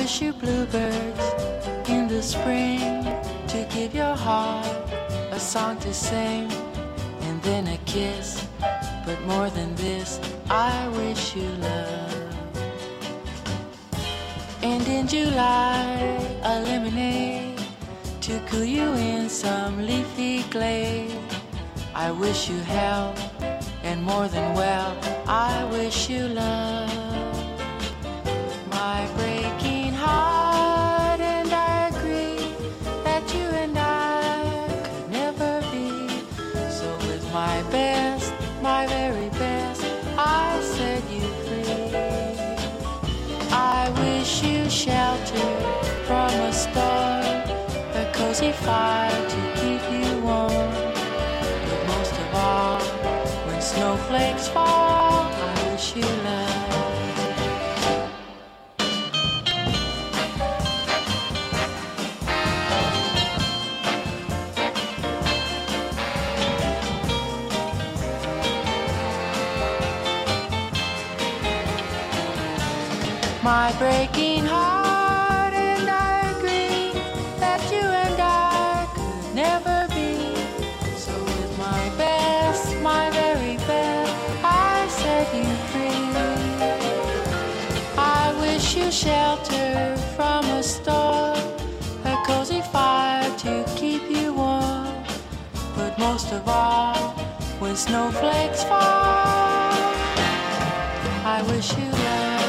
wish you bluebirds in the spring to give your heart a song to sing, and then a kiss. But more than this, I wish you love. And in July, a lemonade to cool you in some leafy glade. I wish you health, and more than well, I wish you love. My breaking heart, and I agree that you and I could never be. So with my best, my very best, I set you free. I wish you shelter from a storm, a cozy fire to keep you warm. But most of all, when snowflakes fall, I wish you love. My breaking heart, and I agree that you and I could never be. So with my best, my very best, I set you free. I wish you shelter from a storm, a cozy fire to keep you warm. But most of all, when snowflakes fall, I wish you love.